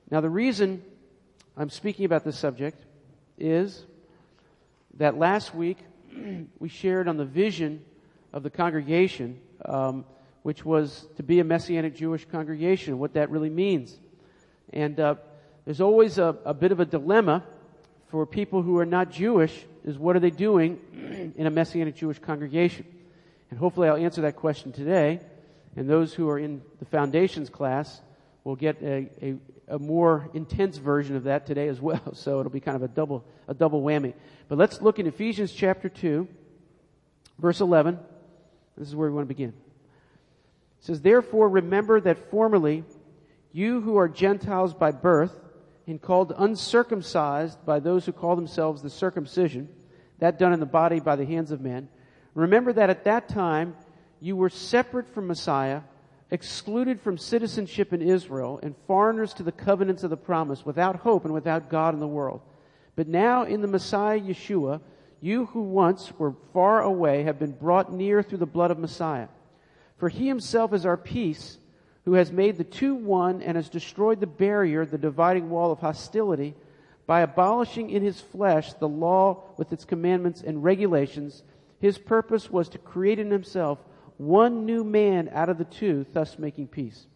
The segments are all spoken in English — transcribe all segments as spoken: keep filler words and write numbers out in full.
Now, the reason I'm speaking about this subject is that last week we shared on the vision of the congregation, um, which was to be a Messianic Jewish congregation, what that really means. And uh, there's always a, a bit of a dilemma for people who are not Jewish, is what are they doing in a Messianic Jewish congregation? And hopefully I'll answer that question today. And those who are in the Foundations class will get a, a, a more intense version of that today as well. So it'll be kind of a double a double whammy. But let's look in Ephesians chapter two, verse eleven. This is where we want to begin. It says, "Therefore remember that formerly you who are Gentiles by birth and called uncircumcised by those who call themselves the circumcision, that done in the body by the hands of men, remember that at that time you were separate from Messiah, excluded from citizenship in Israel, and foreigners to the covenants of the promise, without hope and without God in the world. But now in the Messiah Yeshua, you who once were far away have been brought near through the blood of Messiah. For he himself is our peace, who has made the two one and has destroyed the barrier, the dividing wall of hostility, by abolishing in his flesh the law with its commandments and regulations. His purpose was to create in himself one new man out of the two, thus making peace."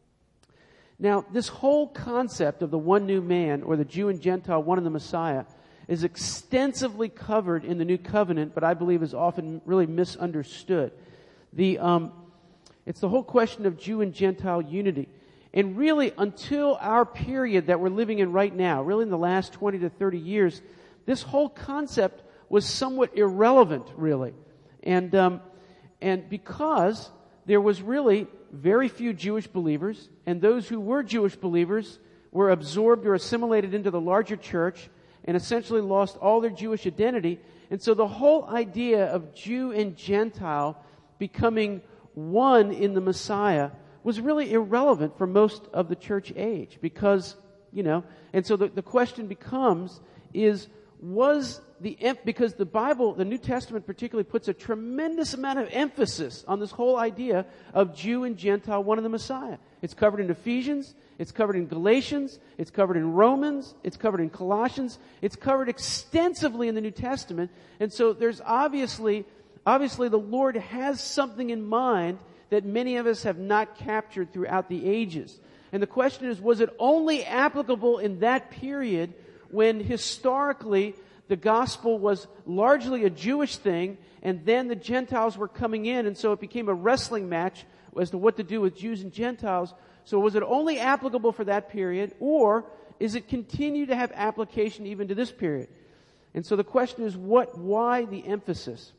Now, this whole concept of the one new man, or the Jew and Gentile, one in the Messiah, is extensively covered in the New Covenant, but I believe is often really misunderstood. The um, it's the whole question of Jew and Gentile unity. And really, until our period that we're living in right now, really in the last twenty to thirty years, this whole concept was somewhat irrelevant, really. And um, and because there was really very few Jewish believers, and those who were Jewish believers were absorbed or assimilated into the larger church and essentially lost all their Jewish identity. And so the whole idea of Jew and Gentile becoming one in the Messiah was really irrelevant for most of the church age, because, you know, and so the, the question becomes is, was the, because the Bible, the New Testament particularly, puts a tremendous amount of emphasis on this whole idea of Jew and Gentile, one in the Messiah. It's covered in Ephesians, it's covered in Galatians, it's covered in Romans, it's covered in Colossians, it's covered extensively in the New Testament. And so there's obviously, obviously the Lord has something in mind that many of us have not captured throughout the ages. And the question is, was it only applicable in that period when historically the gospel was largely a Jewish thing, and then the Gentiles were coming in, and so it became a wrestling match as to what to do with Jews and Gentiles? So was it only applicable for that period, or is it continue to have application even to this period? And so the question is, what, why the emphasis?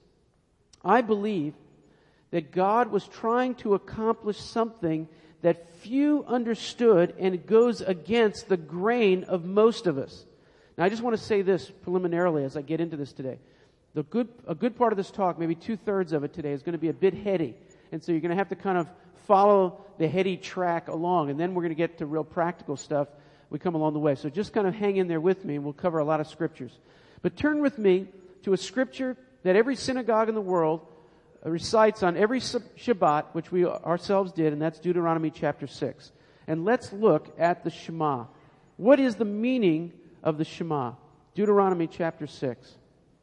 I believe that God was trying to accomplish something that few understood, and it goes against the grain of most of us. Now, I just want to say this preliminarily as I get into this today. The good, a good part of this talk, maybe two-thirds of it today, is going to be a bit heady. And so you're going to have to kind of follow the heady track along, and then we're going to get to real practical stuff we come along the way. So just kind of hang in there with me, and we'll cover a lot of scriptures. But turn with me to a scripture that every synagogue in the world recites on every Shabbat, which we ourselves did, and that's Deuteronomy chapter six. And let's look at the Shema. What is the meaning of the Shema? Deuteronomy chapter six.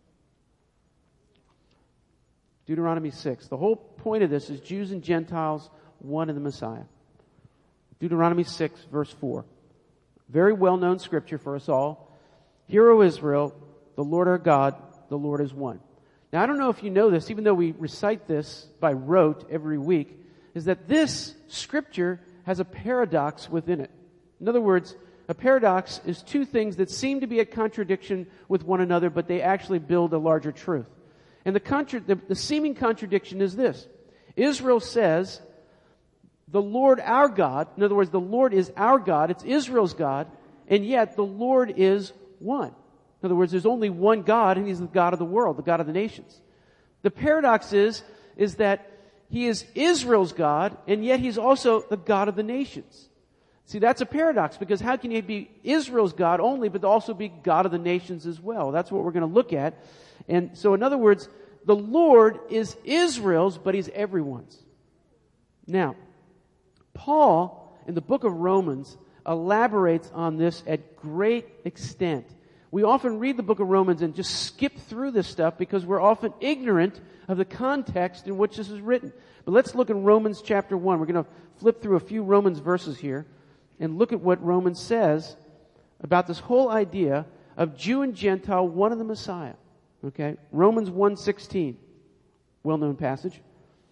Deuteronomy six. The whole point of this is Jews and Gentiles, one in the Messiah. Deuteronomy six, verse four. Very well-known scripture for us all. Hear, O Israel, the Lord our God, the Lord is one. Now, I don't know if you know this, even though we recite this by rote every week, is that this scripture has a paradox within it. In other words, a paradox is two things that seem to be at contradiction with one another, but they actually build a larger truth. And the, contra- the, the seeming contradiction is this. Israel says, the Lord our God, in other words, the Lord is our God, it's Israel's God, and yet the Lord is one. In other words, there's only one God, and He's the God of the world, the God of the nations. The paradox is, is that He is Israel's God, and yet He's also the God of the nations. See, that's a paradox, because how can He be Israel's God only, but also be God of the nations as well? That's what we're going to look at. And so, in other words, the Lord is Israel's, but He's everyone's. Now, Paul, in the book of Romans, elaborates on this at great extent. We often read the book of Romans and just skip through this stuff because we're often ignorant of the context in which this is written. But let's look in Romans chapter one. We're going to flip through a few Romans verses here and look at what Romans says about this whole idea of Jew and Gentile, one in the Messiah. Okay? Romans one sixteen. Well-known passage.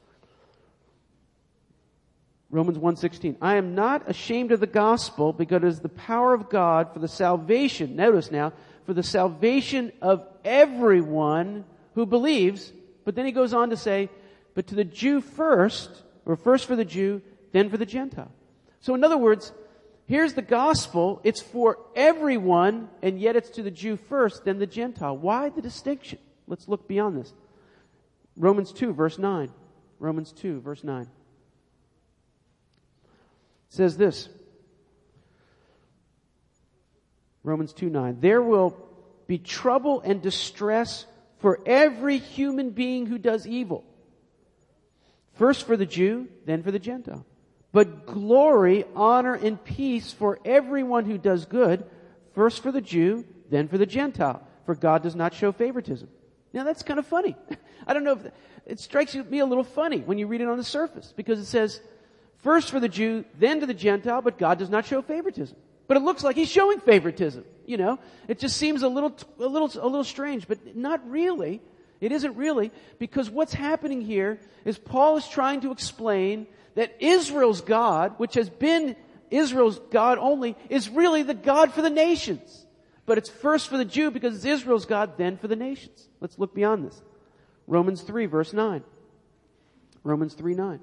Romans one sixteen. I am not ashamed of the gospel because it is the power of God for the salvation, notice now, for the salvation of everyone who believes. But then he goes on to say, but to the Jew first, or first for the Jew, then for the Gentile. So in other words, here's the gospel. It's for everyone, and yet it's to the Jew first, then the Gentile. Why the distinction? Let's look beyond this. Romans two, verse nine. Romans two, verse nine. It says this. Romans two nine. There will be trouble and distress for every human being who does evil. First for the Jew, then for the Gentile. But glory, honor, and peace for everyone who does good, first for the Jew, then for the Gentile. For God does not show favoritism. Now that's kind of funny. I don't know if it strikes me a little funny when you read it on the surface, because it says, first for the Jew, then to the Gentile, but God does not show favoritism. But it looks like he's showing favoritism. You know, it just seems a little, a little, a little strange, but not really. It isn't really, because what's happening here is Paul is trying to explain that Israel's God, which has been Israel's God only, is really the God for the nations. But it's first for the Jew because it's Israel's God, then for the nations. Let's look beyond this. Romans three, verse nine. Romans three nine.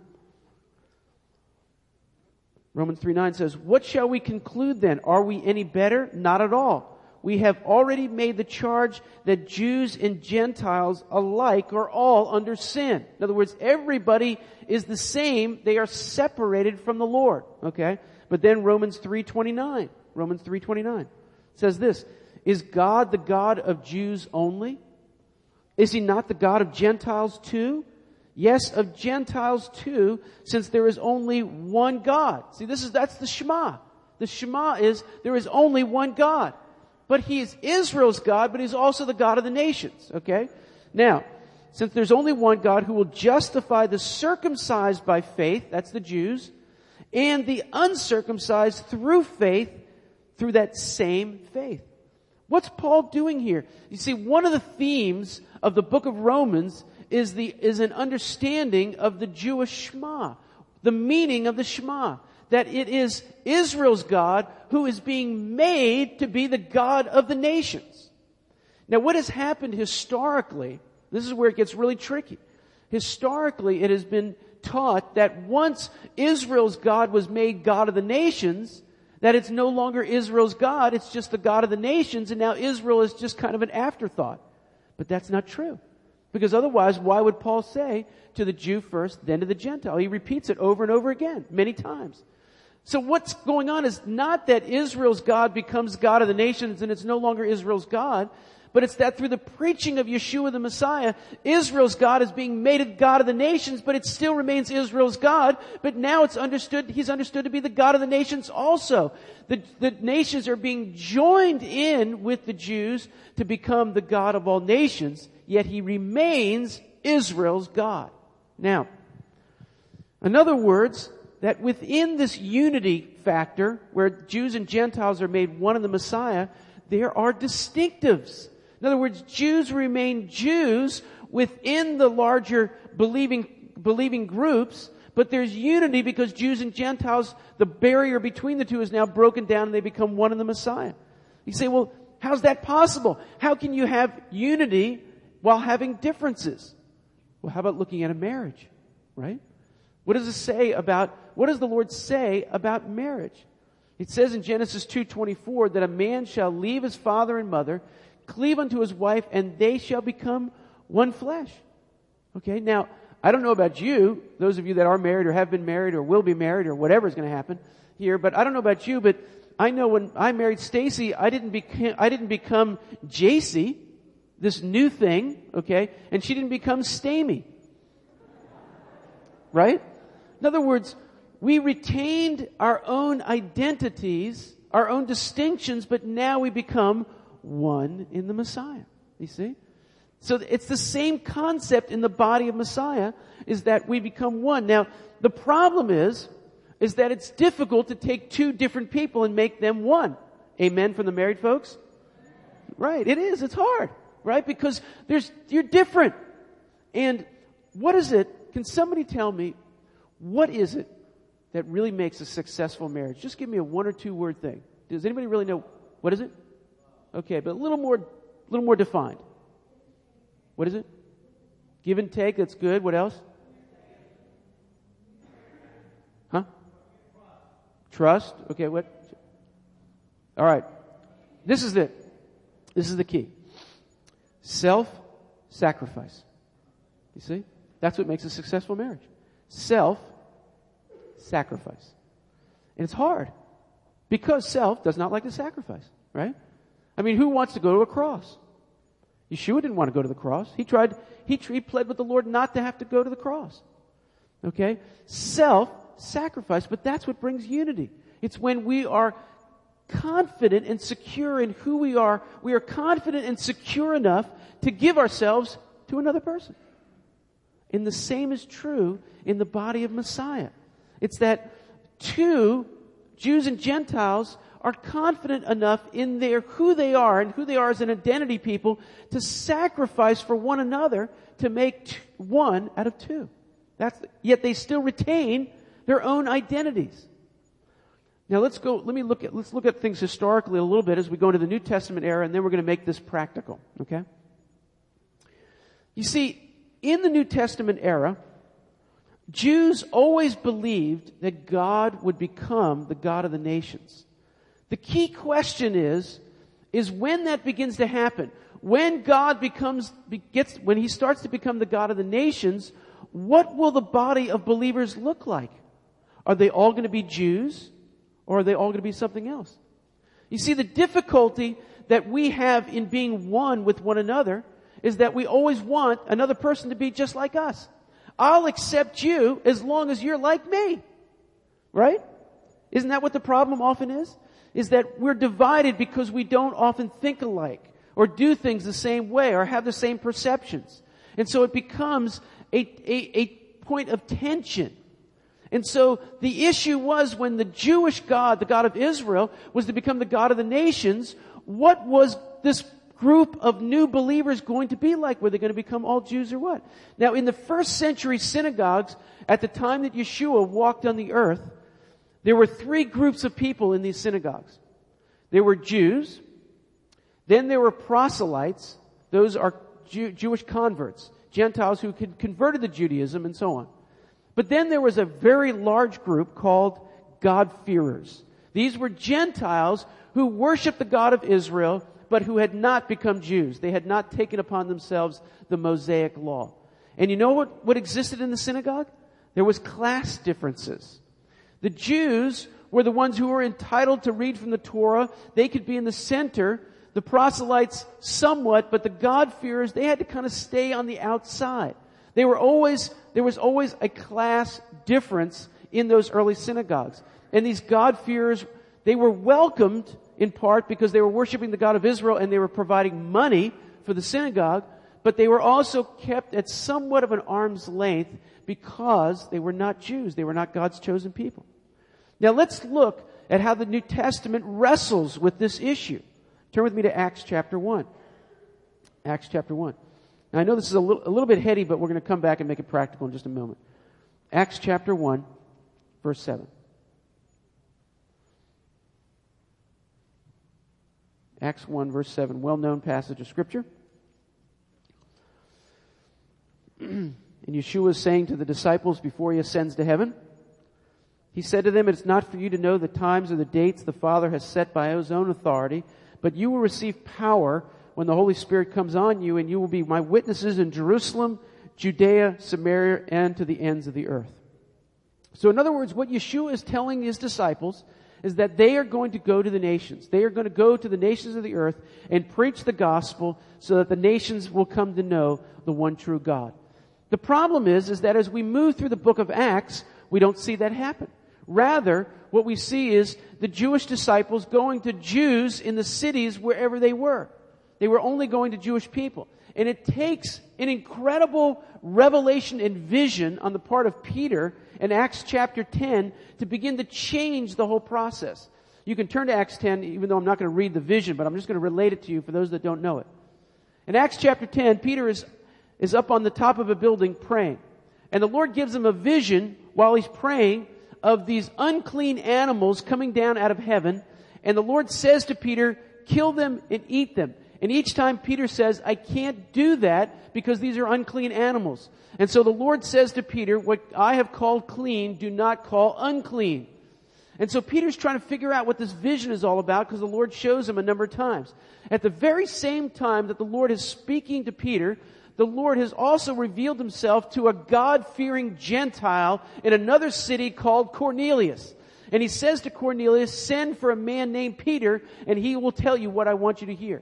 Romans three nine says, what shall we conclude then? Are we any better? Not at all. We have already made the charge that Jews and Gentiles alike are all under sin. In other words, everybody is the same. They are separated from the Lord. Okay? But then Romans three twenty-nine. Romans three twenty-nine says this, is God the God of Jews only? Is he not the God of Gentiles too? Yes, of Gentiles too, since there is only one God. See, this is, that's the Shema. The Shema is, there is only one God. But he is Israel's God, but he's also the God of the nations. Okay? Now, since there's only one God who will justify the circumcised by faith, that's the Jews, and the uncircumcised through faith, through that same faith. What's Paul doing here? You see, one of the themes of the book of Romans is the, is an understanding of the Jewish Shema. The meaning of the Shema. That it is Israel's God who is being made to be the God of the nations. Now what has happened historically, this is where it gets really tricky. Historically it has been taught that once Israel's God was made God of the nations, that it's no longer Israel's God, it's just the God of the nations, and now Israel is just kind of an afterthought. But that's not true. Because otherwise, why would Paul say to the Jew first, then to the Gentile? He repeats it over and over again, many times. So what's going on is not that Israel's God becomes God of the nations and it's no longer Israel's God, but it's that through the preaching of Yeshua the Messiah, Israel's God is being made a God of the nations, but it still remains Israel's God, but now it's understood, he's understood to be the God of the nations also. The, the nations are being joined in with the Jews to become the God of all nations, yet he remains Israel's God. Now, in other words, that within this unity factor, where Jews and Gentiles are made one in the Messiah, there are distinctives. In other words, Jews remain Jews within the larger believing, believing groups, but there's unity because Jews and Gentiles, the barrier between the two is now broken down and they become one in the Messiah. You say, well, how's that possible? How can you have unity while having differences? Well, how about looking at a marriage, right? What does it say about, what does the Lord say about marriage? It says in Genesis two twenty-four that a man shall leave his father and mother, cleave unto his wife, and they shall become one flesh. Okay, now, I don't know about you, those of you that are married or have been married or will be married or whatever is going to happen here, but I don't know about you, but I know when I married Stacy, I didn't become, I didn't become J C, this new thing, okay, and she didn't become Stamy. Right? In other words, We retained our own identities, our own distinctions, but now we become one in the Messiah. You see? So it's the same concept in the body of Messiah, is that we become one. Now, the problem is, is that it's difficult to take two different people and make them one. Amen from the married folks? Right, it is. It's hard, right? Because there's, you're different. And what is it? Can somebody tell me, what is it that really makes a successful marriage? Just give me a one or two word thing. Does anybody really know? What is it? Okay, but a little more, a little more defined. What is it? Give and take, that's good. What else? Huh? Trust. Okay, what? All right. This is it. This is the key. Self-sacrifice. You see? That's what makes a successful marriage. Self-sacrifice. And it's hard. Because self does not like to sacrifice, right? I mean, who wants to go to a cross? Yeshua didn't want to go to the cross. He tried, he, he pled with the Lord not to have to go to the cross. Okay? Self-sacrifice, but that's what brings unity. It's when we are confident and secure in who we are. We are confident and secure enough to give ourselves to another person. And the same is true in the body of Messiah. It's that two, Jews and Gentiles, are confident enough in their who they are and who they are as an identity people to sacrifice for one another to make t- one out of two. That's yet they still retain their own identities. Now let's go. Let me look at let's look at things historically a little bit as we go into the New Testament era, and then we're going to make this practical. Okay. You see, in the New Testament era, Jews always believed that God would become the God of the nations. The key question is, is when that begins to happen. When God becomes, gets, when He starts to become the God of the nations, what will the body of believers look like? Are they all going to be Jews? Or are they all going to be something else? You see, the difficulty that we have in being one with one another is that we always want another person to be just like us. I'll accept you as long as you're like me. Right? Isn't that what the problem often is? Is that we're divided because we don't often think alike or do things the same way or have the same perceptions. And so it becomes a, a, a point of tension. And so the issue was when the Jewish God, the God of Israel, was to become the God of the nations, what was this group of new believers going to be like? Were they going to become all Jews or what? Now, in the first century synagogues, at the time that Yeshua walked on the earth, there were three groups of people in these synagogues. There were Jews, then there were proselytes, those are Jew, Jewish converts, Gentiles who had converted to Judaism and so on. But then there was a very large group called God-fearers. These were Gentiles who worshiped the God of Israel, but who had not become Jews. They had not taken upon themselves the Mosaic law. And you know what, what existed in the synagogue? There was class differences. The Jews were the ones who were entitled to read from the Torah. They could be in the center. The proselytes somewhat, but the God-fearers, they had to kind of stay on the outside. They were always, there was always a class difference in those early synagogues. And these God-fearers, they were welcomed in part because they were worshiping the God of Israel and they were providing money for the synagogue, but they were also kept at somewhat of an arm's length because they were not Jews. They were not God's chosen people. Now let's look at how the New Testament wrestles with this issue. Turn with me to Acts chapter one. Acts chapter one. Now I know this is a little, a little bit heady, but we're going to come back and make it practical in just a moment. Acts chapter one, verse seven. Acts one, verse seven, well-known passage of Scripture. And Yeshua is saying to the disciples before He ascends to heaven, He said to them, "It is not for you to know the times or the dates the Father has set by His own authority, but you will receive power when the Holy Spirit comes on you, and you will be my witnesses in Jerusalem, Judea, Samaria, and to the ends of the earth." So in other words, what Yeshua is telling His disciples is that they are going to go to the nations. They are going to go to the nations of the earth and preach the gospel so that the nations will come to know the one true God. The problem is, is that as we move through the book of Acts, we don't see that happen. Rather, what we see is the Jewish disciples going to Jews in the cities wherever they were. They were only going to Jewish people. And it takes an incredible revelation and vision on the part of Peter in Acts chapter ten to begin to change the whole process. You can turn to Acts ten, even though I'm not going to read the vision, but I'm just going to relate it to you for those that don't know it. In Acts chapter ten, Peter is, is up on the top of a building praying. And the Lord gives him a vision while he's praying of these unclean animals coming down out of heaven. And the Lord says to Peter, kill them and eat them. And each time Peter says, I can't do that because these are unclean animals. And so the Lord says to Peter, what I have called clean, do not call unclean. And so Peter's trying to figure out what this vision is all about because the Lord shows him a number of times. At the very same time that the Lord is speaking to Peter, the Lord has also revealed himself to a God-fearing Gentile in another city called Cornelius. And he says to Cornelius, send for a man named Peter and he will tell you what I want you to hear.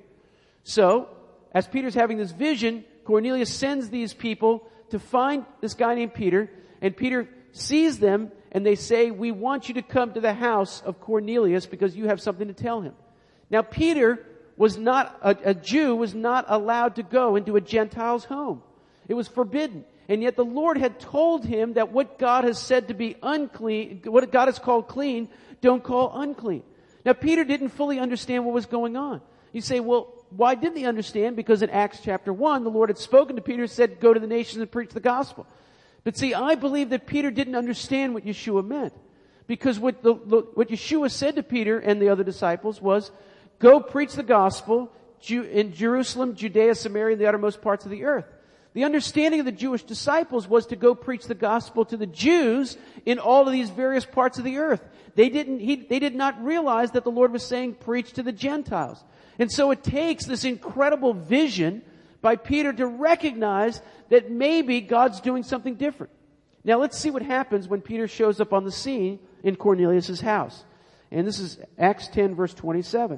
So, as Peter's having this vision, Cornelius sends these people to find this guy named Peter, and Peter sees them, and they say, we want you to come to the house of Cornelius because you have something to tell him. Now, Peter was not, a, a Jew was not allowed to go into a Gentile's home. It was forbidden. And yet the Lord had told him that what God has said to be unclean, what God has called clean, don't call unclean. Now, Peter didn't fully understand what was going on. You say, well, why didn't he understand? Because in Acts chapter one, the Lord had spoken to Peter and said, go to the nations and preach the gospel. But see, I believe that Peter didn't understand what Yeshua meant. Because what, the, what Yeshua said to Peter and the other disciples was, go preach the gospel in Jerusalem, Judea, Samaria, and the uttermost parts of the earth. The understanding of the Jewish disciples was to go preach the gospel to the Jews in all of these various parts of the earth. They didn't, he, they did not realize that the Lord was saying preach to the Gentiles. And so it takes this incredible vision by Peter to recognize that maybe God's doing something different. Now let's see what happens when Peter shows up on the scene in Cornelius' house. And this is Acts ten verse twenty-seven.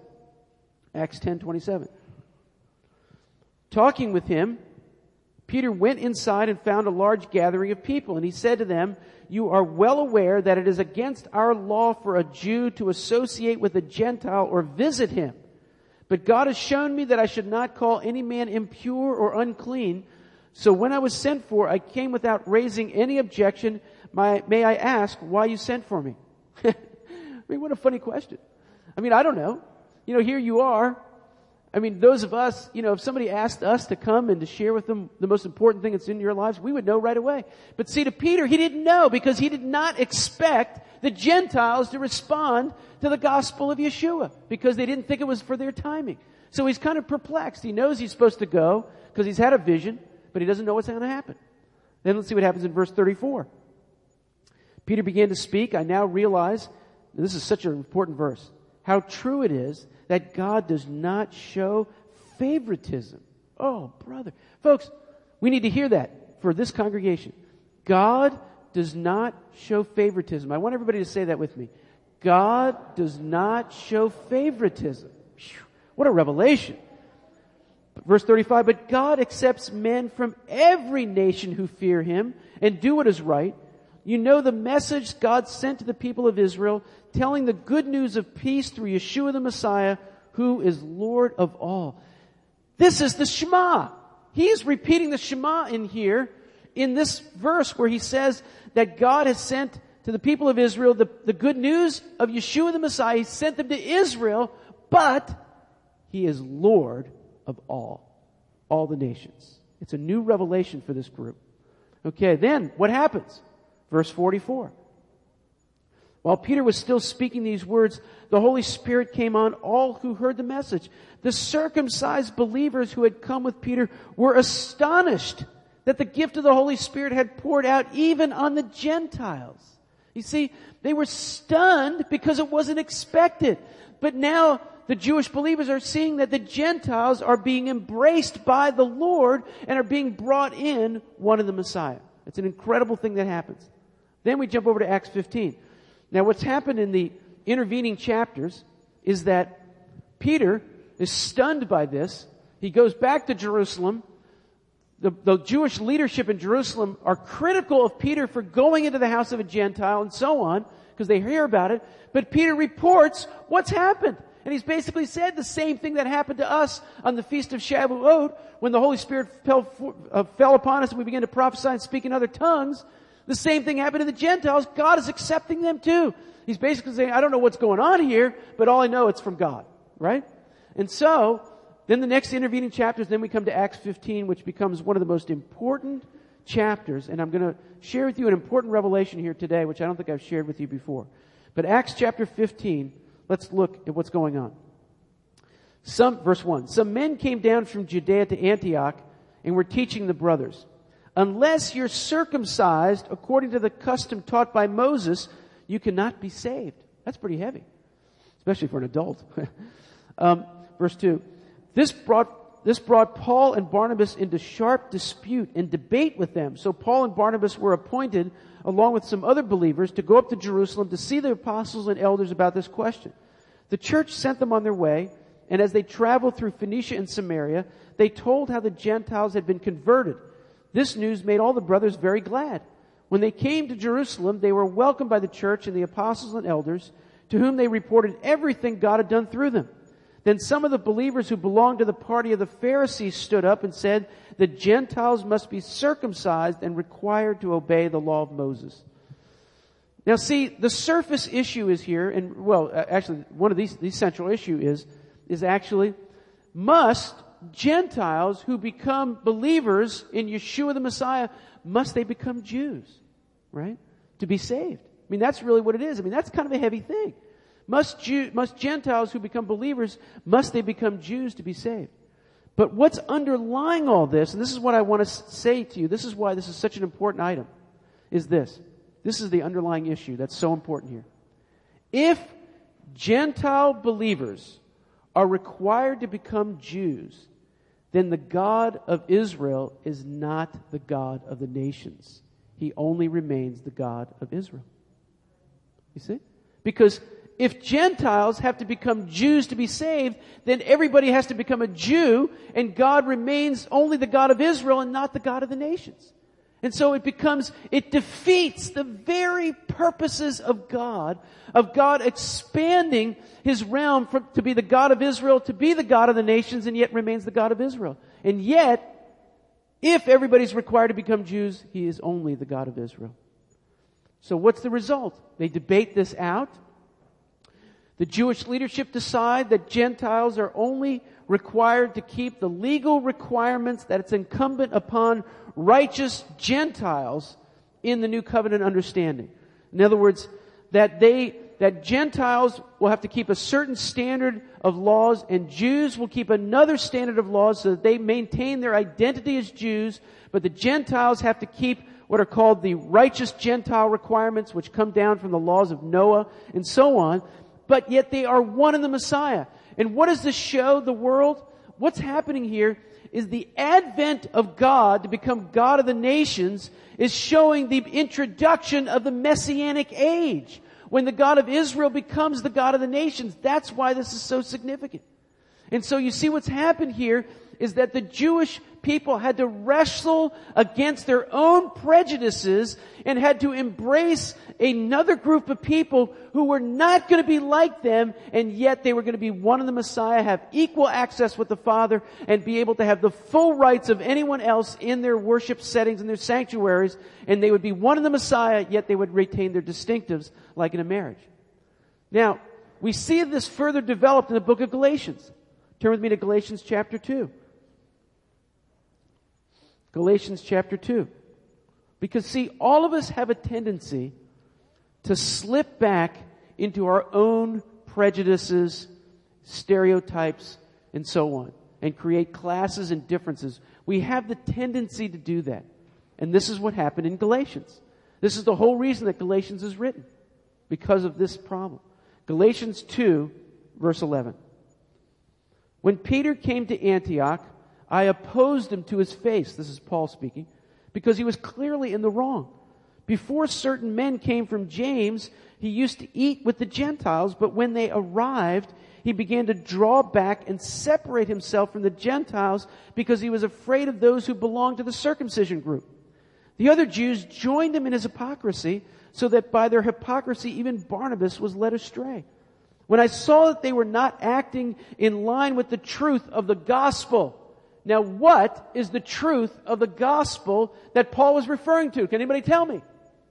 Acts ten twenty-seven. Talking with him, Peter went inside and found a large gathering of people. And he said to them, you are well aware that it is against our law for a Jew to associate with a Gentile or visit him. But God has shown me that I should not call any man impure or unclean. So when I was sent for, I came without raising any objection. My, may I ask why you sent for me? I mean, what a funny question. I mean, I don't know. You know, here you are. I mean, those of us, you know, if somebody asked us to come and to share with them the most important thing that's in your lives, we would know right away. But see, to Peter, he didn't know because he did not expect the Gentiles to respond to the gospel of Yeshua because they didn't think it was for their timing. So he's kind of perplexed. He knows he's supposed to go because he's had a vision, but he doesn't know what's going to happen. Then let's see what happens in verse thirty-four. Peter began to speak. I now realize, and this is such an important verse, how true it is that God does not show favoritism. Oh, brother. Folks, we need to hear that for this congregation. God does not show favoritism. I want everybody to say that with me. God does not show favoritism. Whew, what a revelation. Verse thirty-five, but God accepts men from every nation who fear him and do what is right. You know the message God sent to the people of Israel, telling the good news of peace through Yeshua the Messiah, who is Lord of all. This is the Shema. He's repeating the Shema in here, in this verse where he says that God has sent to the people of Israel the, the good news of Yeshua the Messiah. He sent them to Israel, but he is Lord of all, all the nations. It's a new revelation for this group. Okay, then what happens? Verse forty-four. While Peter was still speaking these words, the Holy Spirit came on all who heard the message. The circumcised believers who had come with Peter were astonished that the gift of the Holy Spirit had poured out even on the Gentiles. You see, they were stunned because it wasn't expected. But now the Jewish believers are seeing that the Gentiles are being embraced by the Lord and are being brought in one of the Messiah. It's an incredible thing that happens. Then we jump over to Acts fifteen. Now what's happened in the intervening chapters is that Peter is stunned by this. He goes back to Jerusalem. The, the Jewish leadership in Jerusalem are critical of Peter for going into the house of a Gentile and so on, because they hear about it. But Peter reports what's happened. And he's basically said the same thing that happened to us on the Feast of Shavuot when the Holy Spirit fell, uh, fell upon us and we began to prophesy and speak in other tongues. The same thing happened to the Gentiles. God is accepting them too. He's basically saying, I don't know what's going on here, but all I know it's from God. Right? And so, then the next intervening chapters, then we come to Acts fifteen, which becomes one of the most important chapters. And I'm going to share with you an important revelation here today, which I don't think I've shared with you before. But Acts chapter fifteen, let's look at what's going on. Some, verse one, some men came down from Judea to Antioch and were teaching the brothers, unless you're circumcised according to the custom taught by Moses, you cannot be saved. That's pretty heavy, especially for an adult. um, verse two, this brought, this brought Paul and Barnabas into sharp dispute and debate with them. So Paul and Barnabas were appointed along with some other believers, to go up to Jerusalem to see the apostles and elders about this question. The church sent them on their way, and as they traveled through Phoenicia and Samaria, they told how the Gentiles had been converted. This news made all the brothers very glad. When they came to Jerusalem, they were welcomed by the church and the apostles and elders, to whom they reported everything God had done through them. Then some of the believers who belonged to the party of the Pharisees stood up and said, the Gentiles must be circumcised and required to obey the law of Moses. Now see, the surface issue is here, and well, actually, one of these, the central issue is, is actually, must Gentiles who become believers in Yeshua the Messiah, must they become Jews? Right? To be saved. I mean, that's really what it is. I mean, that's kind of a heavy thing. Must Jew, must Gentiles who become believers, must they become Jews to be saved? But what's underlying all this, and this is what I want to say to you, this is why this is such an important item, is this. This is the underlying issue that's so important here. If Gentile believers are required to become Jews, then the God of Israel is not the God of the nations. He only remains the God of Israel. You see? Because if Gentiles have to become Jews to be saved, then everybody has to become a Jew, and God remains only the God of Israel and not the God of the nations. And so it becomes, it defeats the very purposes of God, of God expanding His realm from, to be the God of Israel, to be the God of the nations, and yet remains the God of Israel. And yet, if everybody's required to become Jews, He is only the God of Israel. So what's the result? They debate this out. The Jewish leadership decide that Gentiles are only required to keep the legal requirements that it's incumbent upon righteous Gentiles in the new covenant understanding. In other words, that they, that Gentiles will have to keep a certain standard of laws and Jews will keep another standard of laws so that they maintain their identity as Jews, but the Gentiles have to keep what are called the righteous Gentile requirements, which come down from the laws of Noah and so on. But yet they are one in the Messiah. And what does this show the world? What's happening here is the advent of God to become God of the nations is showing the introduction of the Messianic age. When the God of Israel becomes the God of the nations. That's why this is so significant. And so you see what's happened here is that the Jewish people had to wrestle against their own prejudices and had to embrace another group of people who were not going to be like them, and yet they were going to be one in the Messiah, have equal access with the Father, and be able to have the full rights of anyone else in their worship settings and their sanctuaries, and they would be one in the Messiah, yet they would retain their distinctives like in a marriage. Now, we see this further developed in the book of Galatians. Turn with me to Galatians chapter two. Galatians chapter two. Because see, all of us have a tendency to slip back into our own prejudices, stereotypes, and so on, and create classes and differences. We have the tendency to do that. And this is what happened in Galatians. This is the whole reason that Galatians is written, because of this problem. Galatians two, verse eleven. When Peter came to Antioch, I opposed him to his face. This is Paul speaking. Because he was clearly in the wrong. Before certain men came from James, he used to eat with the Gentiles, but when they arrived, he began to draw back and separate himself from the Gentiles because he was afraid of those who belonged to the circumcision group. The other Jews joined him in his hypocrisy, so that by their hypocrisy even Barnabas was led astray. When I saw that they were not acting in line with the truth of the gospel. Now, what is the truth of the gospel that Paul was referring to? Can anybody tell me?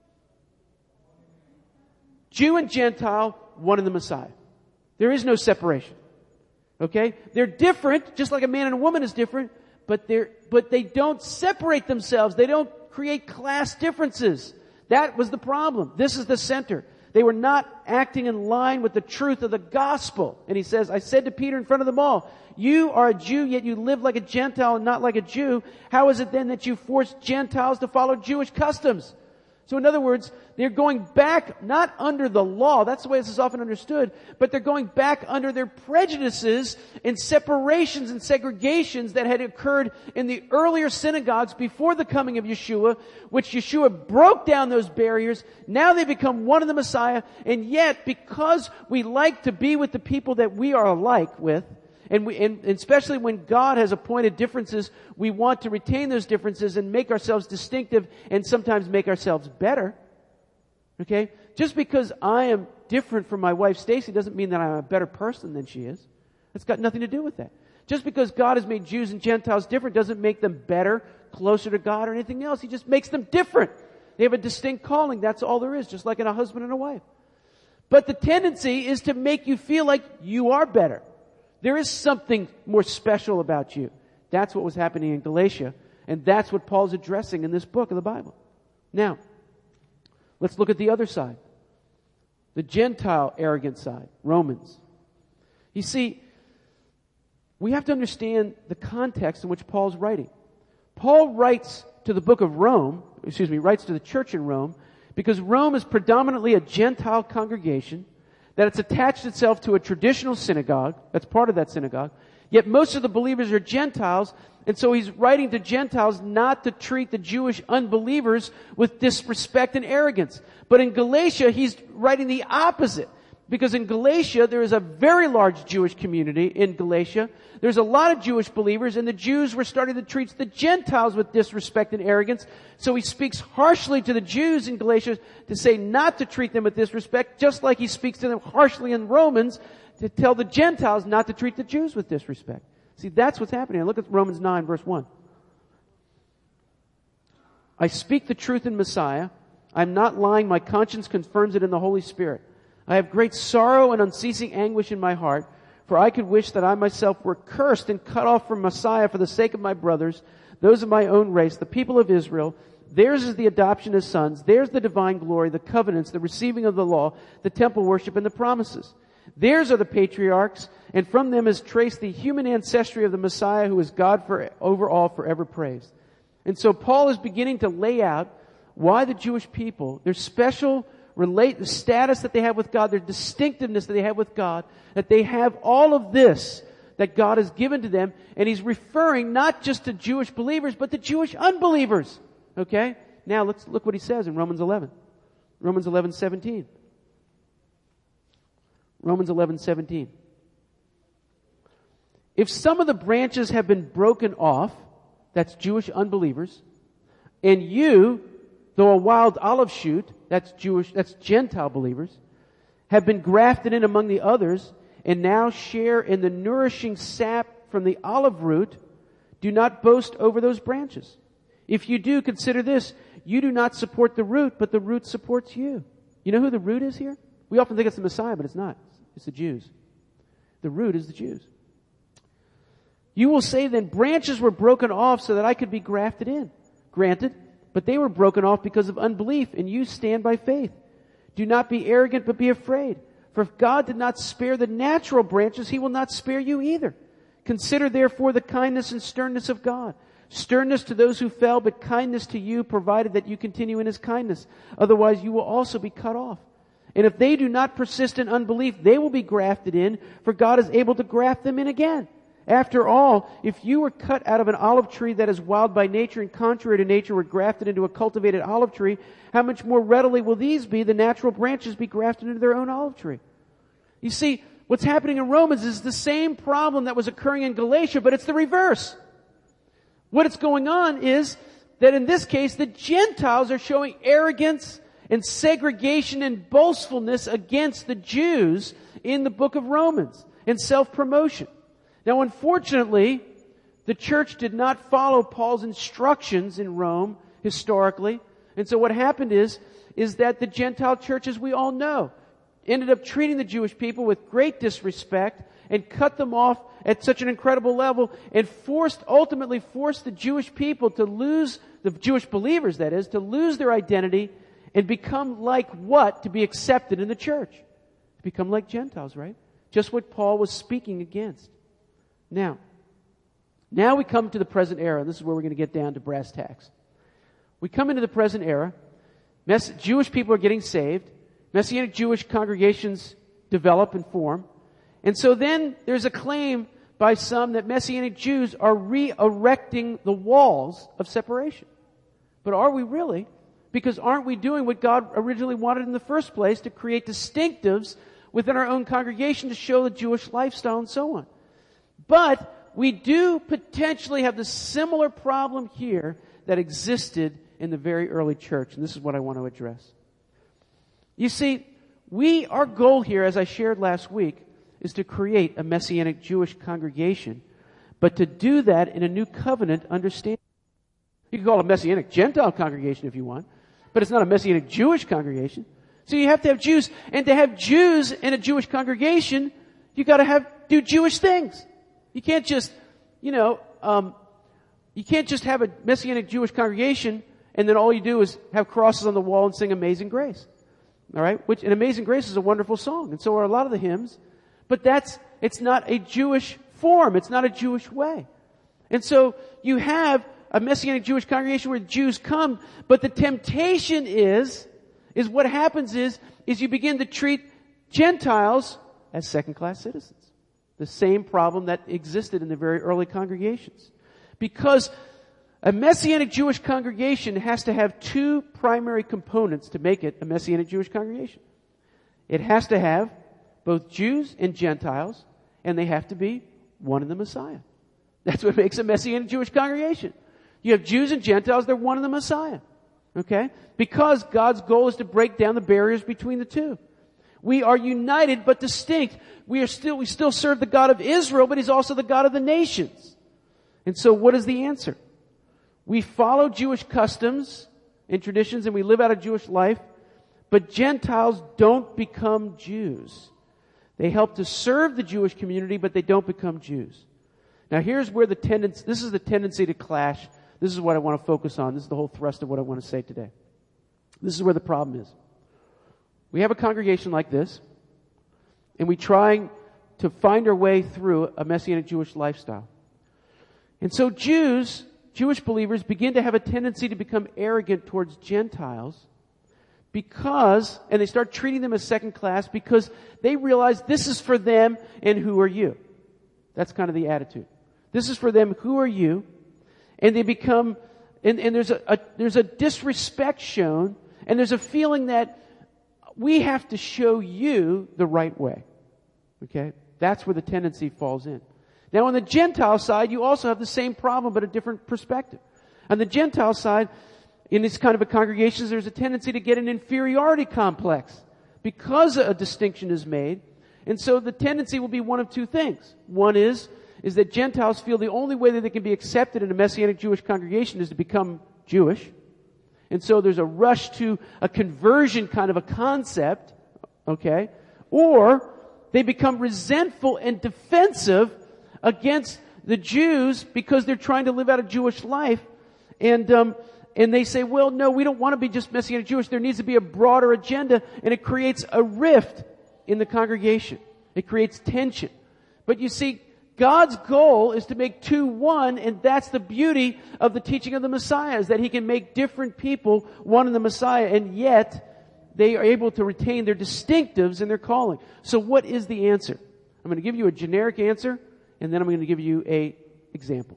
Jew and Gentile, one in the Messiah. There is no separation. Okay? They're different, just like a man and a woman is different, but they're, but they don't separate themselves. They don't create class differences. That was the problem. This is the center. They were not acting in line with the truth of the gospel. And he says, I said to Peter in front of them all, you are a Jew, yet you live like a Gentile and not like a Jew. How is it then that you force Gentiles to follow Jewish customs? So in other words, they're going back not under the law, that's the way this is often understood, but they're going back under their prejudices and separations and segregations that had occurred in the earlier synagogues before the coming of Yeshua, which Yeshua broke down those barriers. Now they become one in the Messiah, and yet because we like to be with the people that we are alike with, And, we, and especially when God has appointed differences, we want to retain those differences and make ourselves distinctive and sometimes make ourselves better. Okay? Just because I am different from my wife Stacy doesn't mean that I'm a better person than she is. It's got nothing to do with that. Just because God has made Jews and Gentiles different doesn't make them better, closer to God, or anything else. He just makes them different. They have a distinct calling. That's all there is, just like in a husband and a wife. But the tendency is to make you feel like you are better. There is something more special about you. That's what was happening in Galatia. And that's what Paul's addressing in this book of the Bible. Now, let's look at the other side. The Gentile arrogant side. Romans. You see, we have to understand the context in which Paul's writing. Paul writes to the book of Rome, excuse me, writes to the church in Rome, because Rome is predominantly a Gentile congregation, that it's attached itself to a traditional synagogue. That's part of that synagogue. Yet most of the believers are Gentiles, and so he's writing to Gentiles not to treat the Jewish unbelievers with disrespect and arrogance. But in Galatia, he's writing the opposite. Because in Galatia, there is a very large Jewish community in Galatia. There's a lot of Jewish believers, and the Jews were starting to treat the Gentiles with disrespect and arrogance. So he speaks harshly to the Jews in Galatia to say not to treat them with disrespect, just like he speaks to them harshly in Romans to tell the Gentiles not to treat the Jews with disrespect. See, that's what's happening. Look at Romans nine, verse one. I speak the truth in Messiah. I'm not lying. My conscience confirms it in the Holy Spirit. I have great sorrow and unceasing anguish in my heart, for I could wish that I myself were cursed and cut off from Messiah for the sake of my brothers, those of my own race, the people of Israel. Theirs is the adoption as sons. Theirs the divine glory, the covenants, the receiving of the law, the temple worship, and the promises. Theirs are the patriarchs, and from them is traced the human ancestry of the Messiah, who is God for, over all, forever praised. And so Paul is beginning to lay out why the Jewish people, their special relate the status that they have with God, their distinctiveness that they have with God, that they have all of this that God has given to them, and he's referring not just to Jewish believers, but to Jewish unbelievers. Okay? Now let's look what he says in Romans eleven. Romans eleven seventeen. Romans eleven seventeen. If some of the branches have been broken off, that's Jewish unbelievers, and you, though a wild olive shoot, that's Jewish, that's Gentile believers, have been grafted in among the others, and now share in the nourishing sap from the olive root, do not boast over those branches. If you do, consider this, you do not support the root, but the root supports you. You know who the root is here? We often think it's the Messiah, but it's not. It's the Jews. The root is the Jews. You will say then, branches were broken off so that I could be grafted in. Granted, but they were broken off because of unbelief, and you stand by faith. Do not be arrogant, but be afraid. For if God did not spare the natural branches, he will not spare you either. Consider therefore the kindness and sternness of God. Sternness to those who fell, but kindness to you, provided that you continue in his kindness. Otherwise you will also be cut off. And if they do not persist in unbelief, they will be grafted in, for God is able to graft them in again. After all, if you were cut out of an olive tree that is wild by nature and contrary to nature were grafted into a cultivated olive tree, how much more readily will these be, the natural branches, be grafted into their own olive tree? You see, what's happening in Romans is the same problem that was occurring in Galatia, but it's the reverse. What is going on is that in this case, the Gentiles are showing arrogance and segregation and boastfulness against the Jews in the book of Romans and self-promotion. Now, unfortunately, the church did not follow Paul's instructions in Rome historically. And so what happened is, is that the Gentile church, as we all know, ended up treating the Jewish people with great disrespect and cut them off at such an incredible level and forced, ultimately forced the Jewish people to lose, the Jewish believers that is, to lose their identity and become like what? To be accepted in the church. To become like Gentiles, right? Just what Paul was speaking against. Now, now we come to the present era, and this is where we're going to get down to brass tacks. We come into the present era. Mess- Jewish people are getting saved. Messianic Jewish congregations develop and form. And so then there's a claim by some that Messianic Jews are re-erecting the walls of separation. But are we really? Because aren't we doing what God originally wanted in the first place, to create distinctives within our own congregation to show the Jewish lifestyle and so on? But we do potentially have the similar problem here that existed in the very early church, and this is what I want to address. You see, we, our goal here, as I shared last week, is to create a Messianic Jewish congregation, but to do that in a new covenant understanding. You can call it a Messianic Gentile congregation if you want, but it's not a Messianic Jewish congregation. So you have to have Jews, and to have Jews in a Jewish congregation, you got to have do Jewish things. You can't just, you know, um, you can't just have a Messianic Jewish congregation and then all you do is have crosses on the wall and sing Amazing Grace. All right? Which, and Amazing Grace is a wonderful song, and so are a lot of the hymns. But that's, it's not a Jewish form. It's not a Jewish way. And so you have a Messianic Jewish congregation where Jews come, but the temptation is, is what happens is, is you begin to treat Gentiles as second-class citizens. The same problem that existed in the very early congregations. Because a Messianic Jewish congregation has to have two primary components to make it a Messianic Jewish congregation. It has to have both Jews and Gentiles, and they have to be one in the Messiah. That's what makes a Messianic Jewish congregation. You have Jews and Gentiles, they're one in the Messiah. Okay? Because God's goal is to break down the barriers between the two. We are united but distinct. We are still, we still serve the God of Israel, but He's also the God of the nations. And so what is the answer? We follow Jewish customs and traditions and we live out a Jewish life, but Gentiles don't become Jews. They help to serve the Jewish community, but they don't become Jews. Now here's where the tendency, this is the tendency to clash. This is what I want to focus on. This is the whole thrust of what I want to say today. This is where the problem is. We have a congregation like this, and we try to find our way through a Messianic Jewish lifestyle. And so Jews, Jewish believers, begin to have a tendency to become arrogant towards Gentiles because, and they start treating them as second class because they realize this is for them and who are you? That's kind of the attitude. This is for them, who are you? And they become, and, and there's a, a there's a disrespect shown, and there's a feeling that we have to show you the right way. Okay? That's where the tendency falls in. Now on the Gentile side, you also have the same problem, but a different perspective. On the Gentile side, in this kind of a congregation, there's a tendency to get an inferiority complex because a distinction is made. And so the tendency will be one of two things. One is, is that Gentiles feel the only way that they can be accepted in a Messianic Jewish congregation is to become Jewish. And so there's a rush to a conversion kind of a concept, okay? Or they become resentful and defensive against the Jews because they're trying to live out a Jewish life. And, um, and they say, well, no, we don't want to be just Messianic Jewish. There needs to be a broader agenda, and it creates a rift in the congregation. It creates tension. But you see, God's goal is to make two one, and that's the beauty of the teaching of the Messiah, is that He can make different people one in the Messiah, and yet they are able to retain their distinctives in their calling. So what is the answer? I'm going to give you a generic answer, and then I'm going to give you a example.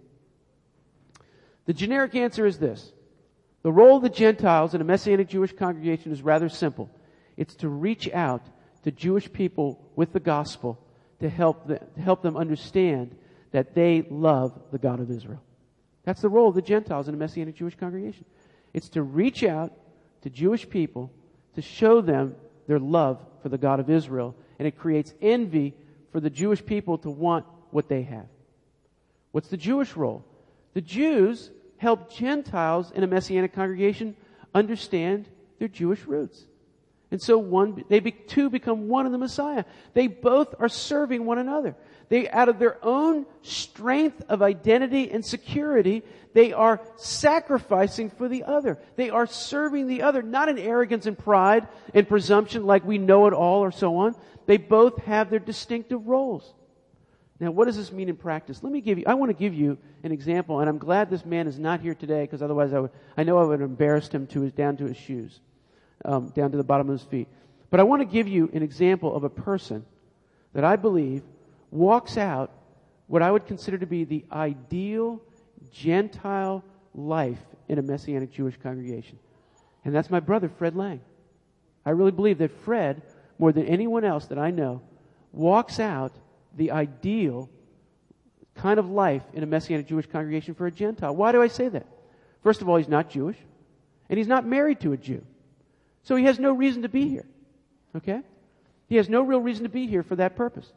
The generic answer is this. The role of the Gentiles in a Messianic Jewish congregation is rather simple. It's to reach out to Jewish people with the gospel to help them, to help them understand that they love the God of Israel. That's the role of the Gentiles in a Messianic Jewish congregation. It's to reach out to Jewish people to show them their love for the God of Israel. And it creates envy for the Jewish people to want what they have. What's the Jewish role? The Jews help Gentiles in a Messianic congregation understand their Jewish roots. And so one, they be, two become one in the Messiah. They both are serving one another. They, out of their own strength of identity and security, they are sacrificing for the other. They are serving the other, not in arrogance and pride and presumption like we know it all or so on. They both have their distinctive roles. Now, what does this mean in practice? Let me give you, I want to give you an example, and I'm glad this man is not here today, because otherwise I would, I know I would have embarrassed him to his, down to his shoes, um, down to the bottom of his feet. But I want to give you an example of a person that I believe walks out what I would consider to be the ideal Gentile life in a Messianic Jewish congregation. And that's my brother, Fred Lang. I really believe that Fred, more than anyone else that I know, walks out the ideal kind of life in a Messianic Jewish congregation for a Gentile. Why do I say that? First of all, he's not Jewish, and he's not married to a Jew. So he has no reason to be here. Okay? He has no real reason to be here for that purpose.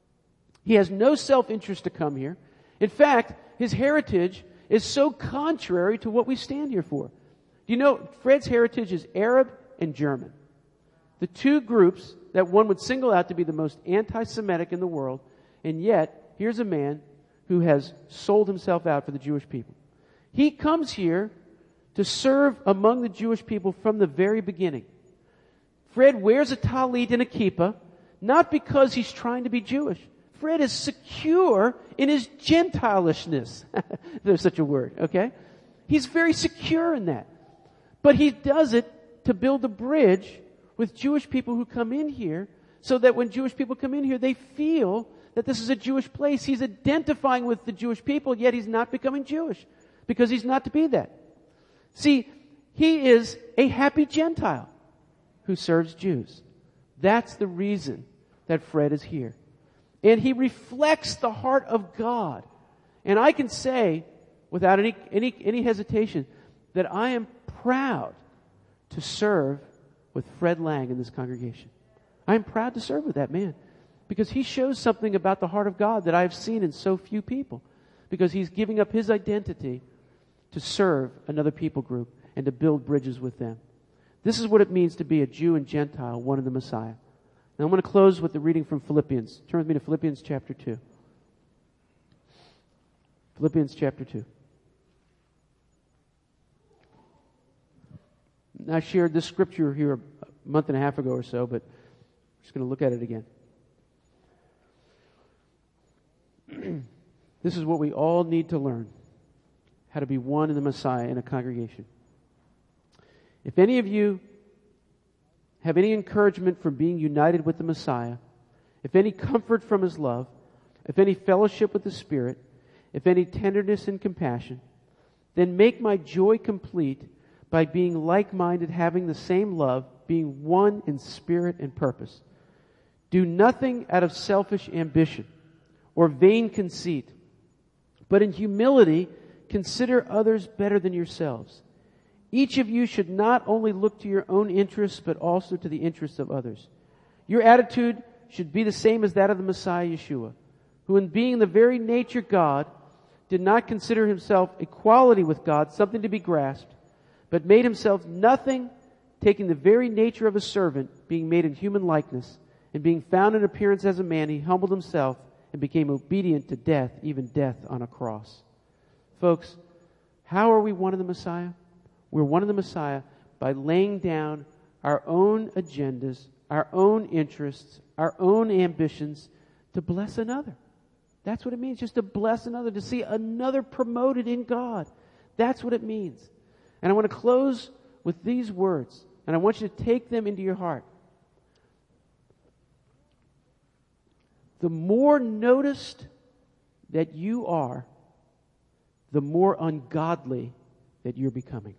He has no self-interest to come here. In fact, his heritage is so contrary to what we stand here for. Do you know, Fred's heritage is Arab and German. The two groups that one would single out to be the most anti-Semitic in the world, and yet, here's a man who has sold himself out for the Jewish people. He comes here to serve among the Jewish people from the very beginning. Fred wears a talit and a kippah, not because he's trying to be Jewish. Fred is secure in his Gentilishness. There's such a word, okay? He's very secure in that. But he does it to build a bridge with Jewish people who come in here, so that when Jewish people come in here, they feel that this is a Jewish place. He's identifying with the Jewish people, yet he's not becoming Jewish, because he's not to be that. See, he is a happy Gentile who serves Jews. That's the reason that Fred is here. And he reflects the heart of God. And I can say, without any, any, any hesitation, that I am proud to serve with Fred Lang in this congregation. I am proud to serve with that man, because he shows something about the heart of God that I have seen in so few people, because he's giving up his identity to serve another people group and to build bridges with them. This is what it means to be a Jew and Gentile, one in the Messiah. Now I'm going to close with the reading from Philippians. Turn with me to Philippians chapter two. Philippians chapter two. I shared this scripture here a month and a half ago or so, but I'm just going to look at it again. This is what we all need to learn, how to be one in the Messiah in a congregation. If any of you have any encouragement from being united with the Messiah, if any comfort from His love, if any fellowship with the Spirit, if any tenderness and compassion, then make my joy complete by being like-minded, having the same love, being one in spirit and purpose. Do nothing out of selfish ambition or vain conceit, but in humility consider others better than yourselves. Each of you should not only look to your own interests, but also to the interests of others. Your attitude should be the same as that of the Messiah Yeshua, who in being the very nature God, did not consider Himself equality with God something to be grasped, but made Himself nothing, taking the very nature of a servant, being made in human likeness, and being found in appearance as a man, He humbled Himself and became obedient to death, even death on a cross. Folks, how are we one in the Messiah? We're one in the Messiah by laying down our own agendas, our own interests, our own ambitions to bless another. That's what it means, just to bless another, to see another promoted in God. That's what it means. And I want to close with these words, and I want you to take them into your heart. The more noticed that you are, the more ungodly that you're becoming.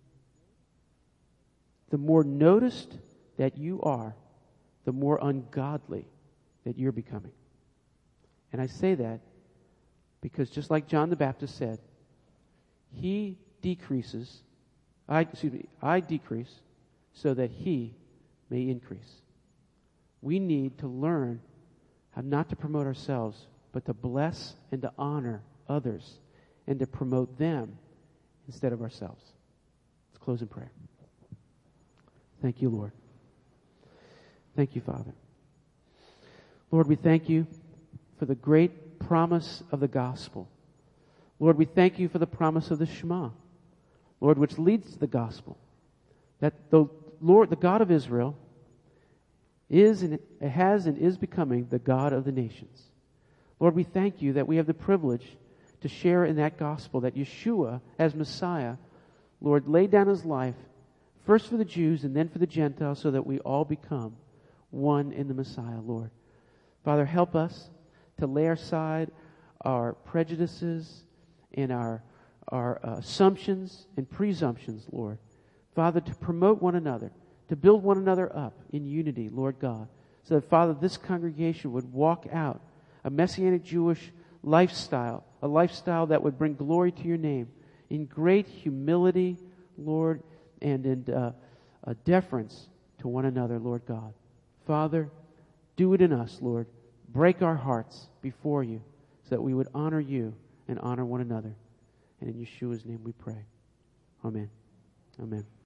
The more noticed that you are, the more ungodly that you're becoming. And I say that because just like John the Baptist said, He decreases, I, excuse me, I decrease so that He may increase. We need to learn how not to promote ourselves, but to bless and to honor others and to promote them instead of ourselves. Let's close in prayer. Thank you, Lord. Thank you, Father. Lord, we thank you for the great promise of the gospel. Lord, we thank you for the promise of the Shema, Lord, which leads to the gospel. That the Lord, the God of Israel, is and has and is becoming the God of the nations. Lord, we thank you that we have the privilege to share in that gospel, that Yeshua, as Messiah, Lord, laid down his life first for the Jews and then for the Gentiles so that we all become one in the Messiah, Lord. Father, help us to lay aside our prejudices and our, our uh, assumptions and presumptions, Lord. Father, to promote one another, to build one another up in unity, Lord God, so that, Father, this congregation would walk out a Messianic Jewish lifestyle, a lifestyle that would bring glory to your name in great humility, Lord, and in uh, a deference to one another, Lord God. Father, do it in us, Lord. Break our hearts before you so that we would honor you and honor one another. And in Yeshua's name we pray. Amen. Amen.